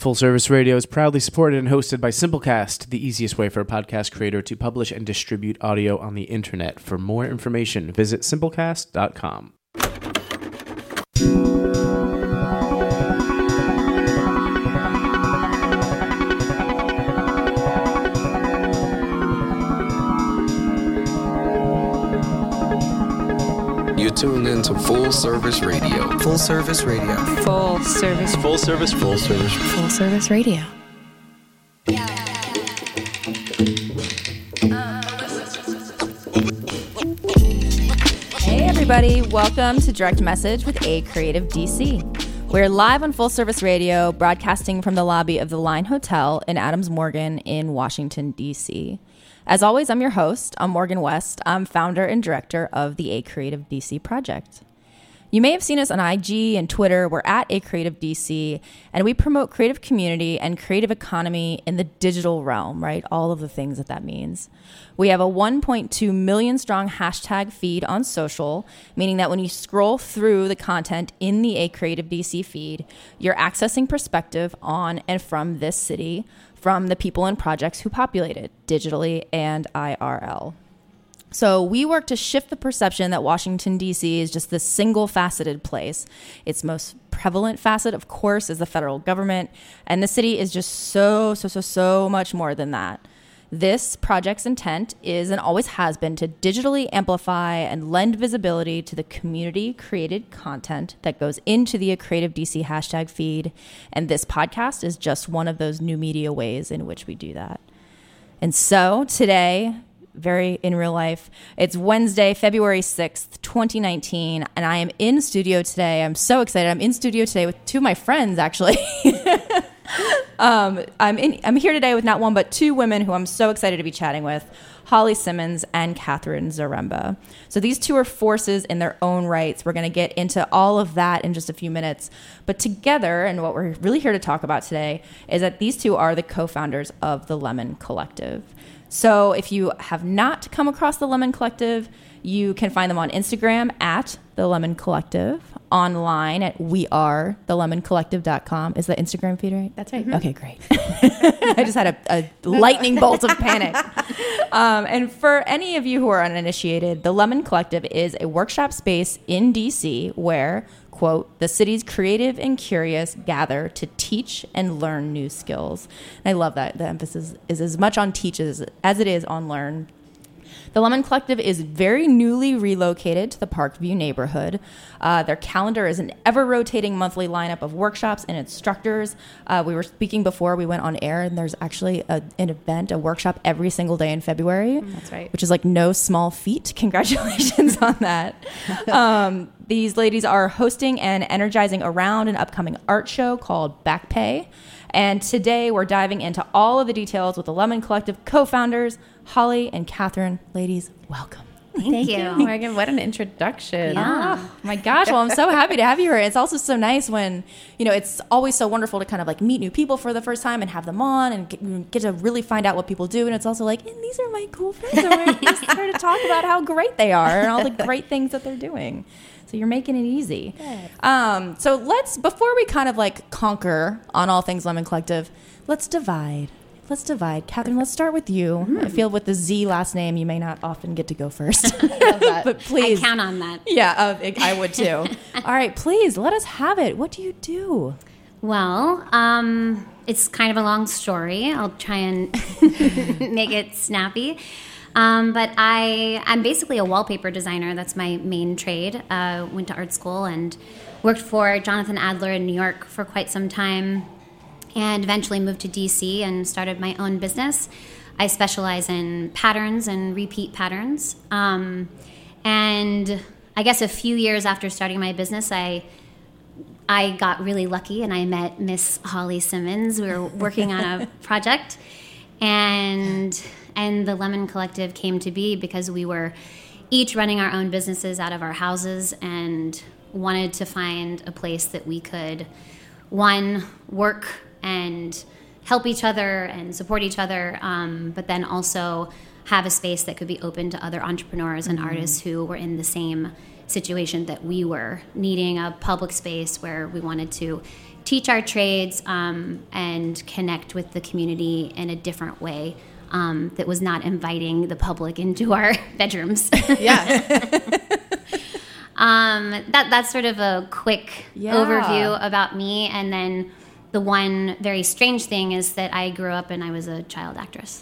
Full Service Radio is proudly supported and hosted by Simplecast, the easiest way for a podcast creator to publish and distribute audio on the internet. For more information, visit simplecast.com. You tune into Full Service Radio. Full Service Radio. Full Service. Full Service. Full Service. Full Service Radio. Hey everybody, welcome to Direct Message with A Creative DC. We're live on Full Service Radio, broadcasting from the lobby of the Line Hotel in Adams Morgan in Washington, D.C. As always, I'm your host. I'm Morgan West. I'm founder and director of the A Creative DC project. You may have seen us on IG and Twitter. We're at A Creative DC, and we promote creative community and creative economy in the digital realm, right? All of the things that means. We have a 1.2 million strong hashtag feed on social, meaning that when you scroll through the content in the A Creative DC feed, you're accessing perspective on and from this city, from the people and projects who populate it, digitally and IRL. So we work to shift the perception that Washington, D.C. is just this single-faceted place. Its most prevalent facet, of course, is the federal government, and the city is just so much more than that. This project's intent is and always has been to digitally amplify and lend visibility to the community-created content that goes into the Creative DC hashtag feed, and this podcast is just one of those new media ways in which we do that. And so today, very in real life, it's Wednesday, February 6th, 2019, and I am in studio today. I'm so excited. I'm in studio today with two of my friends, actually. I'm here today with not one but two women who I'm so excited to be chatting with, Holly Simmons and Catherine Zaremba. So these two are forces in their own rights. We're going to get into all of that in just a few minutes. But together, and what we're really here to talk about today, is that these two are the co-founders of the Lemon Collective. So if you have not come across the Lemon Collective, you can find them on Instagram at The Lemon Collective, online at wearethelemoncollective.com. Is the Instagram feed right? That's right. Mm-hmm. Okay, great. I just had a lightning bolt of panic. And for any of you who are uninitiated, the Lemon Collective is a workshop space in DC where, quote, the city's creative and curious gather to teach and learn new skills. And I love that. The emphasis is as much on teach as it is on learn. The Lemon Collective is very newly relocated to the Parkview neighborhood. Their calendar is an ever-rotating monthly lineup of workshops and instructors. We were speaking before we went on air, and there's actually an event, a workshop every single day in February. That's right. Which is like no small feat. Congratulations on that. These ladies are hosting and energizing around an upcoming art show called Back Pay. And today we're diving into all of the details with the Lemon Collective co-founders, Holly and Catherine. Ladies, welcome. Thank you. Morgan, what an introduction. Yeah. Oh, my gosh. Well, I'm so happy to have you here. It's also so nice when, it's always so wonderful to kind of like meet new people for the first time and have them on and get to really find out what people do. And it's also like, and these are my cool friends. And we're just here to talk about how great they are and all the great things that they're doing. So you're making it easy. So before we kind of like conquer on all things Lemon Collective, let's divide. Catherine, let's start with you. I feel with the Z last name, you may not often get to go first. But please. I count on that. Yeah, I would too. All right, please, let us have it. What do you do? Well, it's kind of a long story. I'll try and make it snappy. But I'm basically a wallpaper designer. That's my main trade. Went to art school and worked for Jonathan Adler in New York for quite some time, and eventually moved to DC and started my own business. I specialize in patterns and repeat patterns. And I guess a few years after starting my business, I got really lucky and I met Miss Holly Simmons. We were working on a project, and the Lemon Collective came to be because we were each running our own businesses out of our houses and wanted to find a place that we could, one, work and help each other and support each other, but then also have a space that could be open to other entrepreneurs and artists who were in the same situation that we were, needing a public space where we wanted to teach our trades and connect with the community in a different way that was not inviting the public into our bedrooms. Yeah. That's sort of a quick overview about me. And then the one very strange thing is that I grew up and I was a child actress.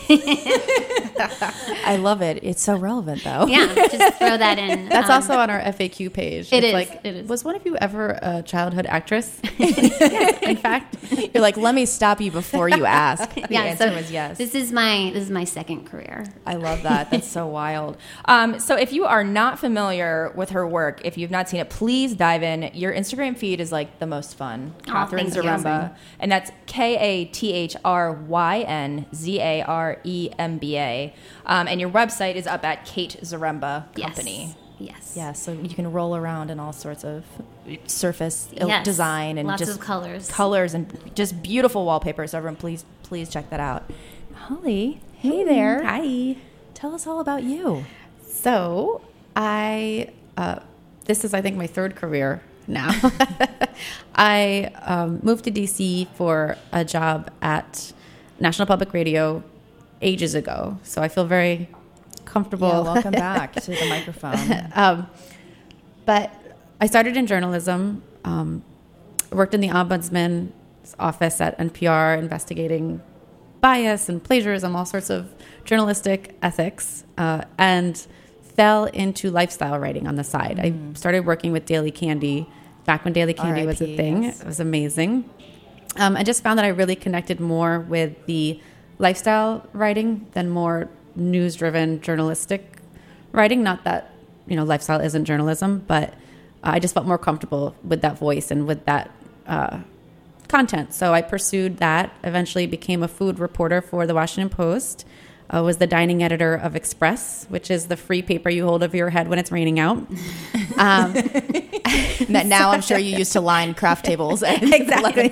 I love it. It's so relevant, though. Yeah, just throw that in. That's also on our FAQ page. It It's is. Was one of you ever a childhood actress? In fact, You're like, let me stop you before you ask. The answer so was yes. This is my second career. I love that. That's so wild. So if you are not familiar with her work, if you've not seen it, please dive in. Your Instagram feed is like the most fun. Catherine thank you. Zaremba. And that's KATHRYNZAREMBA. And your website is up at Kate Zaremba Company. Yes. Yeah, so you can roll around in all sorts of surface Yes. design and Lots just of colors. colors and just beautiful wallpaper. So everyone, please check that out. Holly, hey there. Hi. Tell us all about you. So this is, I think, my third career now. I moved to DC for a job at National Public Radio ages ago. So I feel very comfortable. Yeah, welcome back to the microphone. But I started in journalism, worked in the Ombudsman's office at NPR, investigating bias and plagiarism, all sorts of journalistic ethics, and fell into lifestyle writing on the side. I started working with Daily Candy back when Daily Candy was a R.I.P., thing. yes. It was amazing. I just found that I really connected more with the lifestyle writing than more news-driven journalistic writing. Not that, lifestyle isn't journalism, but I just felt more comfortable with that voice and with that content. So I pursued that, eventually became a food reporter for the Washington Post, was the dining editor of Express, which is the free paper you hold over your head when it's raining out. That now I'm sure you used to line craft tables. And Exactly,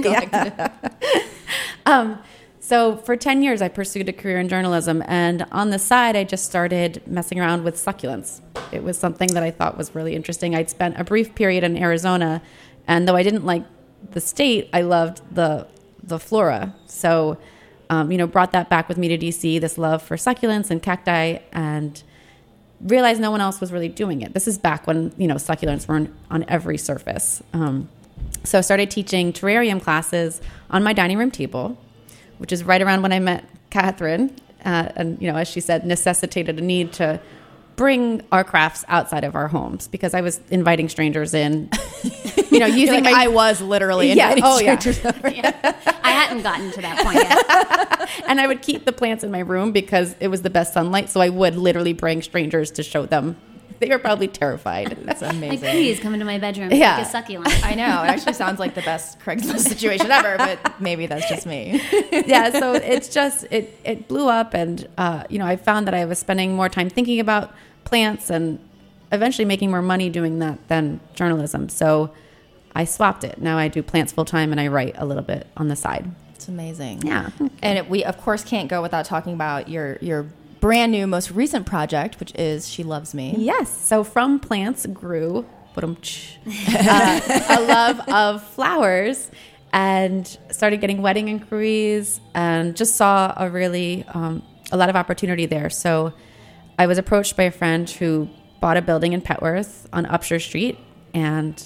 So for 10 years, I pursued a career in journalism. And on the side, I just started messing around with succulents. It was something that I thought was really interesting. I'd spent a brief period in Arizona. And though I didn't like the state, I loved the flora. So, brought that back with me to DC, this love for succulents and cacti, and realized no one else was really doing it. This is back when, succulents weren't on every surface. So I started teaching terrarium classes on my dining room table, which is right around when I met Catherine. And, as she said, necessitated a need to bring our crafts outside of our homes because I was inviting strangers in, using my... I was literally inviting strangers over. I hadn't gotten to that point yet. And I would keep the plants in my room because it was the best sunlight. So I would literally bring strangers to show them. They were probably terrified. That's amazing. Like, please come into my bedroom. Yeah. Take a succulent. I know. It actually sounds like the best Craigslist situation ever, but maybe that's just me. Yeah, so it's just, it blew up. And, I found that I was spending more time thinking about plants and eventually making more money doing that than journalism. So I swapped it. Now I do plants full time and I write a little bit on the side. It's amazing. Yeah. And we, of course, can't go without talking about your brand new, most recent project, which is She Loves Me. Yes. So from plants grew a love of flowers and started getting wedding inquiries and just saw a really a lot of opportunity there. So I was approached by a friend who bought a building in Petworth on Upshur Street. And,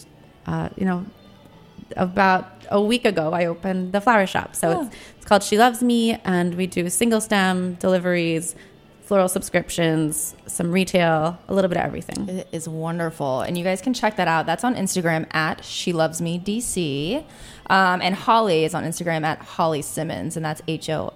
about a week ago, I opened the flower shop. So it's called She Loves Me. And we do single stem deliveries, floral subscriptions, some retail, a little bit of everything. It is wonderful. And you guys can check that out. That's on Instagram at She Loves Me DC. And Holly is on Instagram at Holly Simmons. And that's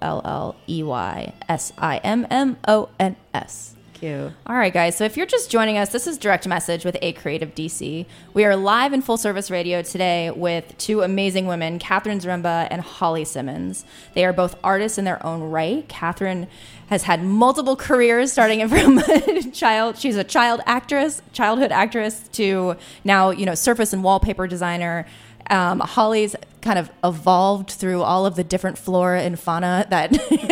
HOLLEYSIMMONS. Cute. All right, guys. So if you're just joining us, this is Direct Message with A Creative DC. We are live in full service radio today with two amazing women, Catherine Zaremba and Holly Simmons. They are both artists in their own right. Catherine has had multiple careers, starting from she's a childhood actress to now, surface and wallpaper designer. Holly's kind of evolved through all of the different flora and fauna that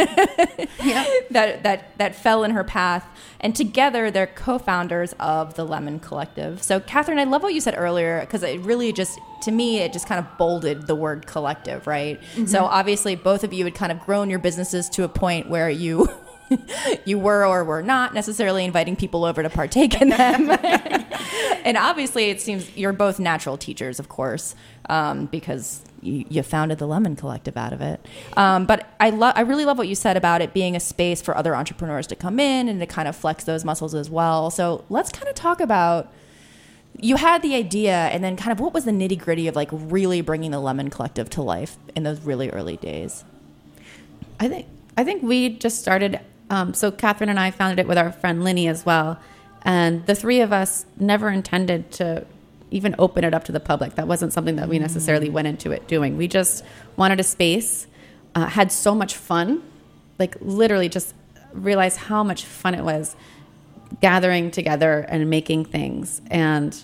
that fell in her path, and together they're co-founders of the Lemon Collective. So, Catherine, I love what you said earlier, because it really just, to me, it just kind of bolded the word collective, right? Mm-hmm. So obviously both of you had kind of grown your businesses to a point where you were or were not necessarily inviting people over to partake in them. And obviously it seems you're both natural teachers, of course, because you founded the Lemon Collective out of it. But I really love what you said about it being a space for other entrepreneurs to come in and to kind of flex those muscles as well. So let's kind of talk about, you had the idea, and then kind of what was the nitty gritty of like really bringing the Lemon Collective to life in those really early days? I think we just started. So Catherine and I founded it with our friend Linny as well. And the three of us never intended to even open it up to the public. That wasn't something that we necessarily went into it doing. We just wanted a space, had so much fun, like literally just realized how much fun it was gathering together and making things. And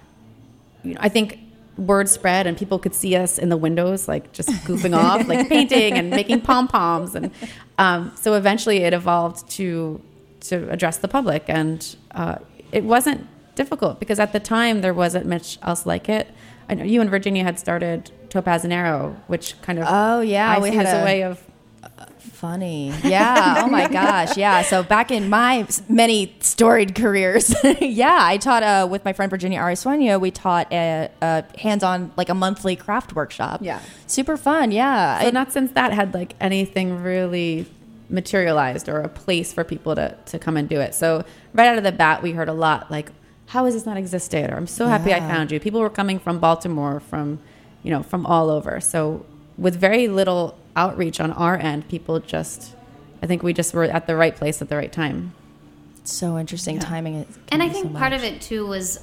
I think word spread and people could see us in the windows, like just goofing off, like painting and making pom-poms. And so eventually it evolved to address the public. And it wasn't difficult because at the time there wasn't much else like it. I know you and Virginia had started Topaz and Arrow, which kind of we had a way of funny. Yeah. Oh my gosh. Yeah. So back in my many storied careers, I taught with my friend Virginia Arisueno. We taught a hands-on, like a monthly craft workshop. Yeah. Super fun. Yeah. So not since that had like anything really materialized or a place for people to come and do it. So right out of the bat, we heard a lot like, how has this not existed? Or I'm so happy I found you. People were coming from Baltimore, from all over. So with very little outreach on our end, people I think we just were at the right place at the right time. So interesting timing. And I think part of it too was,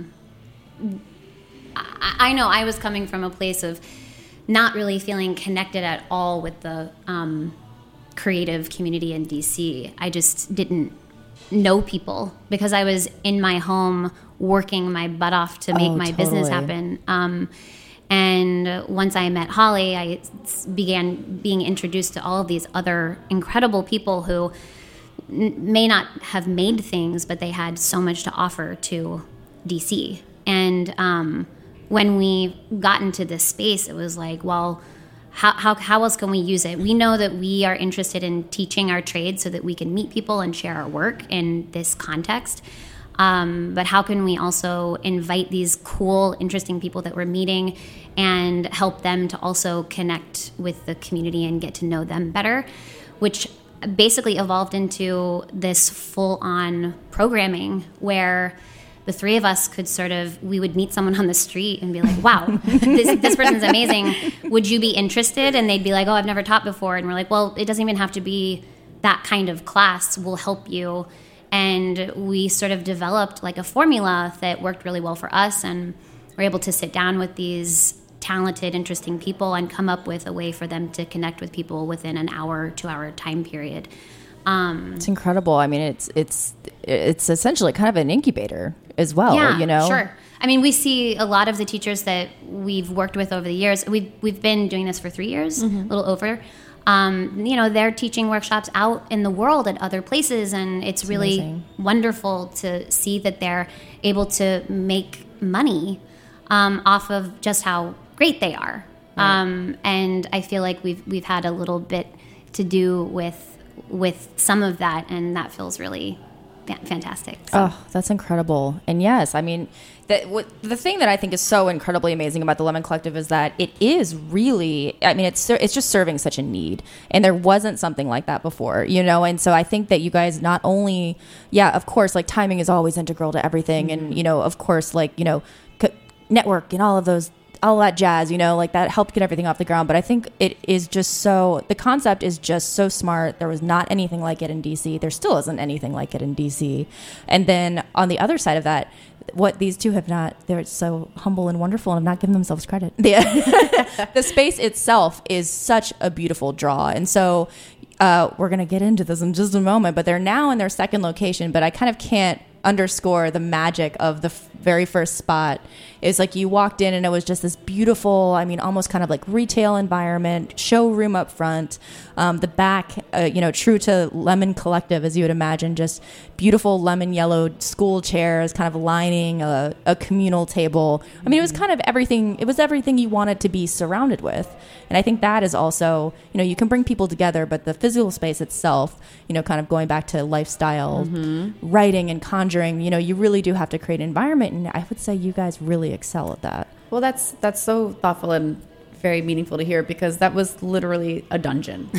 I know I was coming from a place of not really feeling connected at all with the creative community in DC. I just didn't know people because I was in my home working my butt off to make my business happen. And once I met Holly, I began being introduced to all of these other incredible people who may not have made things, but they had so much to offer to DC. And when we got into this space, it was like, well, how else can we use it? We know that we are interested in teaching our trade so that we can meet people and share our work in this context. But how can we also invite these cool, interesting people that we're meeting and help them to also connect with the community and get to know them better, which basically evolved into this full-on programming where the three of us could we would meet someone on the street and be like, wow, this person's amazing. Would you be interested? And they'd be like, oh, I've never taught before. And we're like, well, it doesn't even have to be that kind of class. We'll help you. And we sort of developed like a formula that worked really well for us, and we're able to sit down with these talented, interesting people and come up with a way for them to connect with people within an hour, 2-hour time period. It's incredible. I mean, it's essentially kind of an incubator as well. Yeah, sure. I mean, we see a lot of the teachers that we've worked with over the years. We've been doing this for 3 years, a little over. They're teaching workshops out in the world at other places, and it's really amazing. Wonderful to see that they're able to make money off of just how great they are. Right. And I feel like we've had a little bit to do with some of that, and that feels really fantastic. So. Oh, that's incredible. And yes, I mean, the thing that I think is so incredibly amazing about the Lemon Collective is that it is really, I mean, it's just serving such a need, and there wasn't something like that before, and so I think that you guys not only, of course, like timing is always integral to everything, and of course, like network and all that jazz, like that helped get everything off the ground. But I think it is just the concept is just so smart. There was not anything like it in DC. There still isn't anything like it in DC. And then on the other side of that, what these two have not, they're so humble and wonderful and have not given themselves credit. The space itself is such a beautiful draw. And so we're going to get into this in just a moment, but they're now in their second location, but I kind of can't underscore the magic of the very first spot It was like you walked in and it was just this beautiful, I mean, almost kind of like retail environment, showroom up front. The back, true to Lemon Collective, as you would imagine, just beautiful lemon yellow school chairs kind of lining a communal table. I mean, it was kind of everything. It was everything you wanted to be surrounded with. And I think that is also, you can bring people together, but the physical space itself, kind of going back to lifestyle, writing and conjuring, you really do have to create an environment. And I would say you guys really excel at that. Well, that's so thoughtful and very meaningful to hear, because that was literally a dungeon.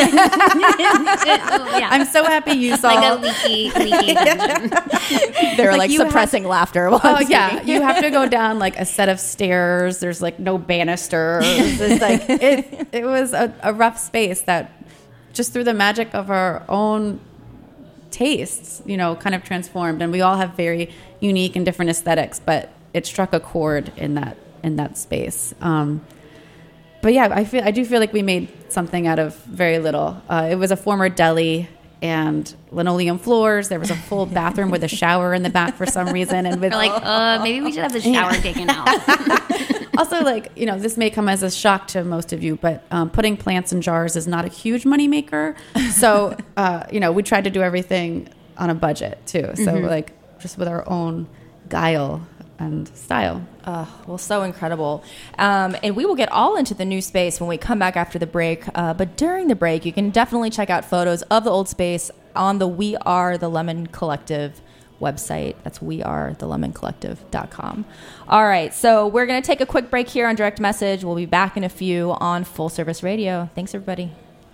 I'm so happy you saw like a leaky dungeon. They were like suppressing laughter. Oh yeah, you have to go down like a set of stairs. There's like no banisters. It's like it was a rough space that just through the magic of our own tastes, kind of transformed. And we all have very unique and different aesthetics, but it struck a chord in that space. But yeah, I do feel like we made something out of very little. It was a former deli and linoleum floors. There was a full bathroom with a shower in the back for some reason. And with we're like, maybe we should have the shower taken out. Also, this may come as a shock to most of you, but putting plants in jars is not a huge moneymaker. So, we tried to do everything on a budget too. So just with our own guile and style. Well, so incredible. And we will get all into the new space when we come back after the break. But during the break, you can definitely check out photos of the old space on the We Are the Lemon Collective website. That's wearethelemoncollective.com. All right. So we're going to take a quick break here on Direct Message. We'll be back in a few on Full Service Radio. Thanks, everybody.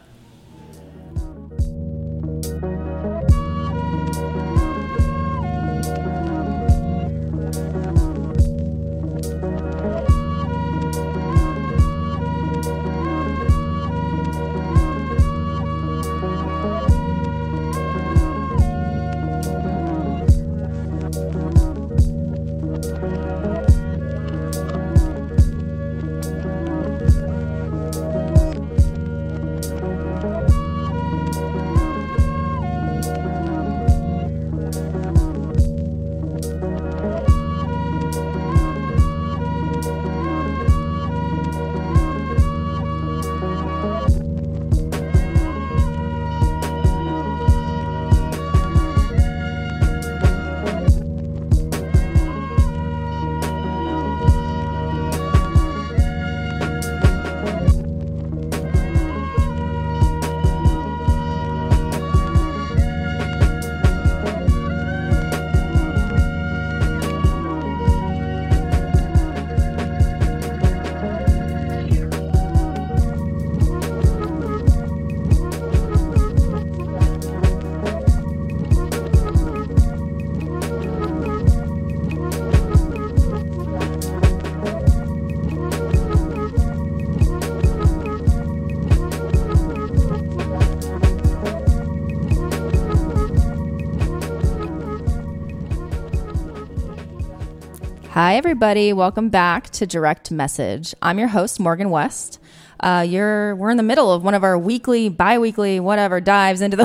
Hi, everybody. Welcome back to Direct Message. I'm your host, Morgan West. We're in the middle of one of our weekly, bi-weekly, whatever, dives into the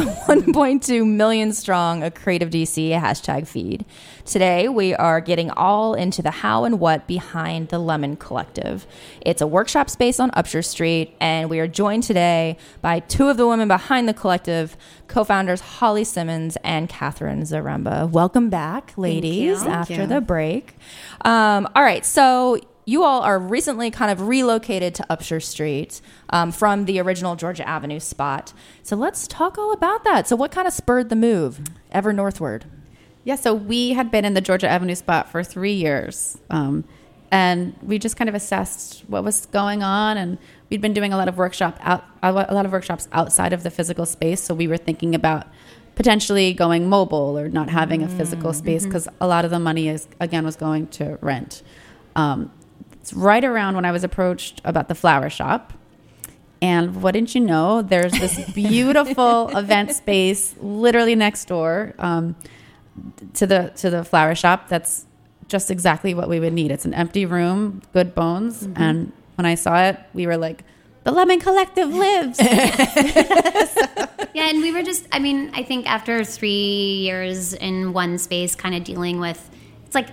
1.2 million strong Creative DC hashtag feed. Today, we are getting all into the how and what behind the Lemon Collective. It's a workshop space on Upshur Street, and we are joined today by two of the women behind the collective, co-founders Holly Simmons and Catherine Zaremba. Welcome back, ladies, after the break. All right, so you all are recently kind of relocated to Upshur Street from the original Georgia Avenue spot. So let's talk all about that. So what kind of spurred the move ever northward? Yeah, so we had been in the Georgia Avenue spot for 3 years. And we just kind of assessed what was going on. And we'd been doing a lot of workshops outside of the physical space. So we were thinking about potentially going mobile or not having a physical space because a lot of the money was going to rent. It's right around when I was approached about the flower shop. And wouldn't you know, there's this beautiful event space literally next door to the flower shop. That's just exactly what we would need. It's an empty room, good bones. Mm-hmm. And when I saw it, we were like, the Lemon Collective lives. Yeah, and we were just, I think after 3 years in one space kind of dealing with, it's like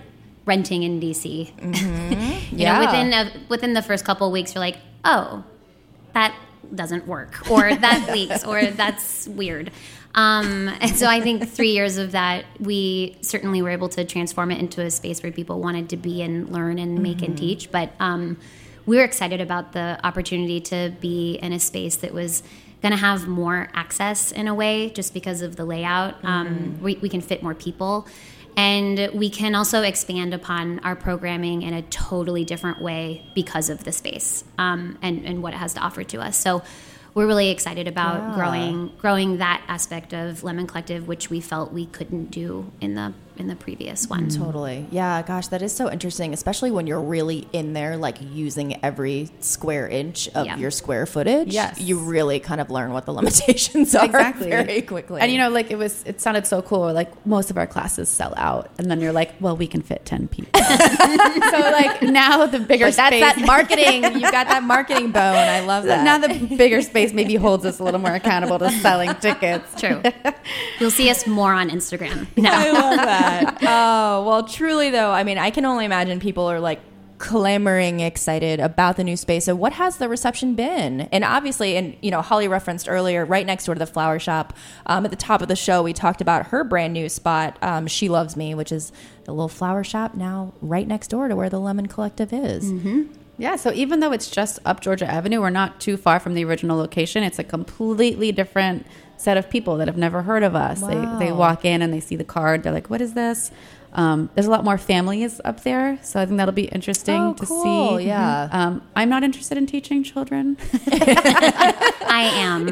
renting in DC. Mm-hmm. You know, within the first couple of weeks, you're like, oh, that doesn't work, or that leaks, or that's weird. And so I think 3 years of that, we certainly were able to transform it into a space where people wanted to be and learn and make and teach. But we were excited about the opportunity to be in a space that was going to have more access in a way, just because of the layout. We can fit more people. And we can also expand upon our programming in a totally different way because of the space and what it has to offer to us. So we're really excited about growing that aspect of Lemon Collective, which we felt we couldn't do in the previous one. Totally. Yeah, gosh, that is so interesting, especially when you're really in there, like using every square inch of your square footage. Yes. You really kind of learn what the limitations are very quickly. And, you know, like it sounded so cool. Like most of our classes sell out. And then you're like, well, we can fit 10 people. So like now the bigger space. That's that marketing. You've got that marketing bone. I love that. Now the bigger space maybe holds us a little more accountable to selling tickets. True. You'll see us more on Instagram now. I love that. Oh, well, truly, though, I mean, I can only imagine people are like clamoring excited about the new space. So what has the reception been? And obviously, and you know, Holly referenced earlier, right next door to the flower shop, at the top of the show, we talked about her brand new spot, She Loves Me, which is a little flower shop now right next door to where the Lemon Collective is. Mm-hmm. Yeah, so even though it's just up Georgia Avenue, we're not too far from the original location. It's a completely different set of people that have never heard of us. Wow. They walk in and they see the card. They're like, what is this? There's a lot more families up there, so I think that'll be interesting to see. Yeah. I'm not interested in teaching children. I am.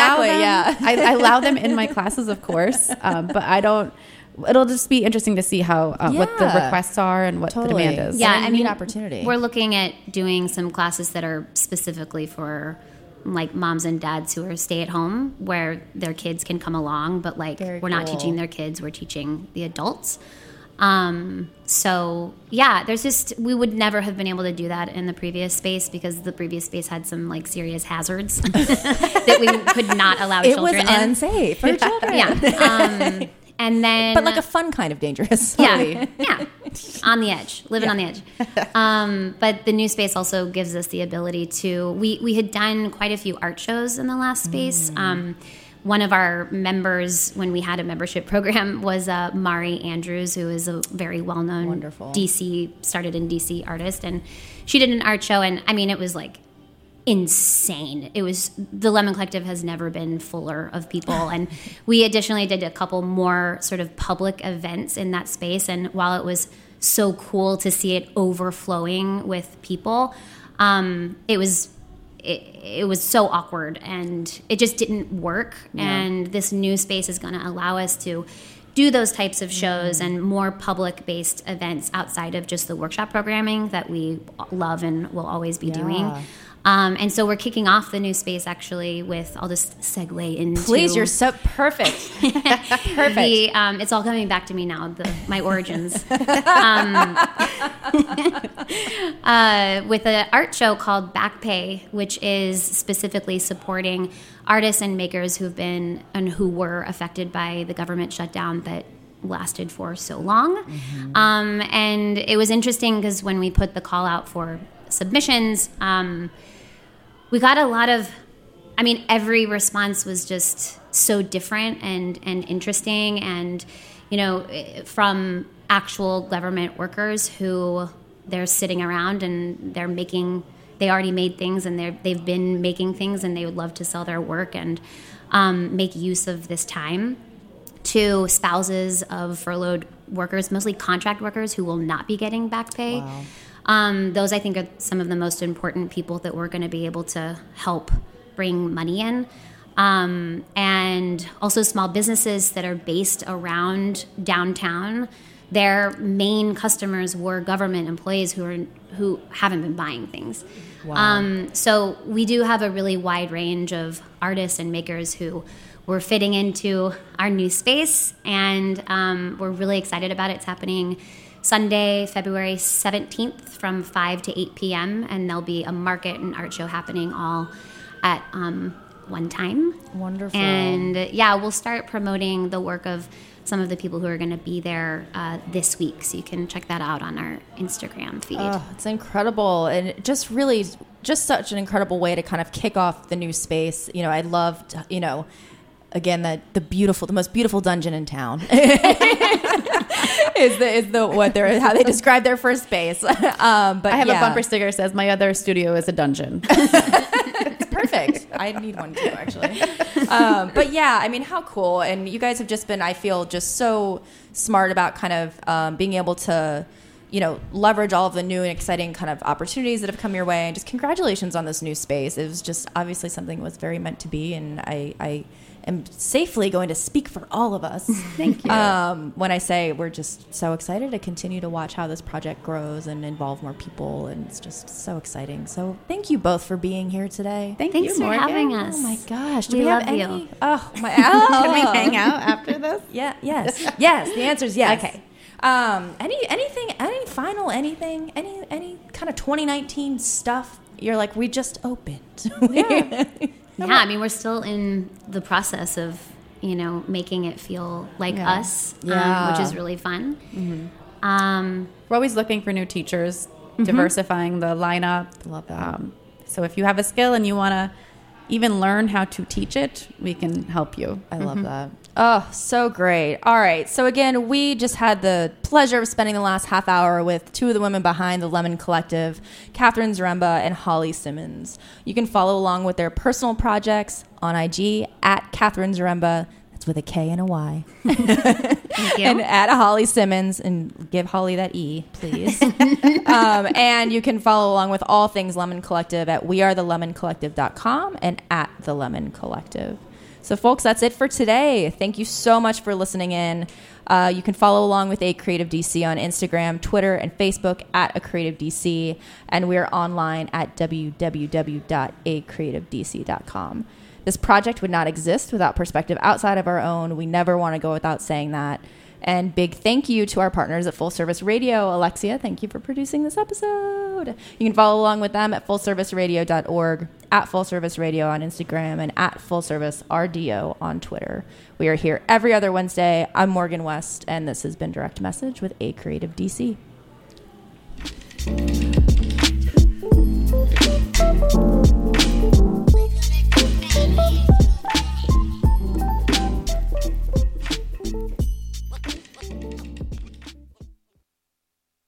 I allow them in my classes, of course, but I don't. It'll just be interesting to see how what the requests are and what the demand is. Yeah, I mean, opportunity. We're looking at doing some classes that are specifically for like moms and dads who are stay at home, where their kids can come along, but like we're not teaching their kids, we're teaching the adults. So yeah, there's just, we would never have been able to do that in the previous space because the previous space had some like serious hazards that we could not allow children in. It was unsafe for children. Yeah. And then, but like a fun kind of dangerous. Yeah, on the edge, living on the edge. But the new space also gives us the ability to. We had done quite a few art shows in the last space. One of our members, when we had a membership program, was Mari Andrews, who is a very well-known wonderful started in DC artist, and she did an art show, and I mean, it was like insane. It was, the Lemon Collective has never been fuller of people, and we additionally did a couple more sort of public events in that space, and while it was so cool to see it overflowing with people, it was so awkward and it just didn't work. And this new space is going to allow us to do those types of shows and more public-based events outside of just the workshop programming that we love and will always be doing. And so we're kicking off the new space actually with, I'll just segue into... Please, you're so perfect. Perfect. It's all coming back to me now, my origins. With an art show called Back Pay, which is specifically supporting artists and makers who've been and who were affected by the government shutdown that lasted for so long. And it was interesting because when we put the call out for submissions, we got a lot of, I mean, every response was just so different and interesting. And, you know, from actual government workers who they're sitting around and they already made things and they've been making things and they would love to sell their work and make use of this time, to spouses of furloughed workers, mostly contract workers who will not be getting back pay. Wow. Those, I think, are some of the most important people that we're going to be able to help bring money in. And also small businesses that are based around downtown. Their main customers were government employees who haven't been buying things. Wow. So we do have a really wide range of artists and makers who were fitting into our new space, and we're really excited about it. It's happening Sunday, February 17th from 5 to 8 p.m., and there'll be a market and art show happening all at one time. Wonderful. And yeah, we'll start promoting the work of some of the people who are going to be there this week. So you can check that out on our Instagram feed. Oh, it's incredible. And just really, just such an incredible way to kind of kick off the new space. You know, I loved, you know, again, the most beautiful dungeon in town is how they describe their first space. But I have a bumper sticker that says, "My other studio is a dungeon." It's perfect. I need one too, actually. But yeah, I mean, how cool. And you guys have just been, I feel, just so smart about kind of being able to, you know, leverage all of the new and exciting kind of opportunities that have come your way. And just congratulations on this new space. It was just obviously something was very meant to be. And I am safely going to speak for all of us. Thank you. When I say we're just so excited to continue to watch how this project grows and involve more people. And it's just so exciting. So thank you both for being here today. Thanks you, for Morgan. having us. Oh my gosh. We have love any? you. Oh my. Can we hang out after this? Yeah. Yes. Yes. The answer is yes. Okay. Any final anything? Any kind of 2019 stuff? You're like, we just opened. Yeah, I mean, we're still in the process of, you know, making it feel like us, which is really fun. Mm-hmm. We're always looking for new teachers, diversifying the lineup. Love that. So if you have a skill and you want to even learn how to teach it, we can help you. I love that. Oh, so great. All right. So again, we just had the pleasure of spending the last half hour with two of the women behind the Lemon Collective, Catherine Zaremba and Holly Simmons. You can follow along with their personal projects on IG at Catherine Zaremba. That's with a K and a Y. Thank you. And at Holly Simmons, and give Holly that E, please. And you can follow along with all things Lemon Collective at wearethelemoncollective.com and at The Lemon Collective. So, folks, that's it for today. Thank you so much for listening in. You can follow along with A Creative DC on Instagram, Twitter, and Facebook at A Creative DC, and we are online at www.acreativedc.com. This project would not exist without perspective outside of our own. We never want to go without saying that. And big thank you to our partners at Full Service Radio. Alexia, thank you for producing this episode. You can follow along with them at fullserviceradio.org, at Full Service Radio on Instagram, and at Full Service RDO on Twitter. We are here every other Wednesday. I'm Morgan West, and this has been Direct Message with A Creative DC.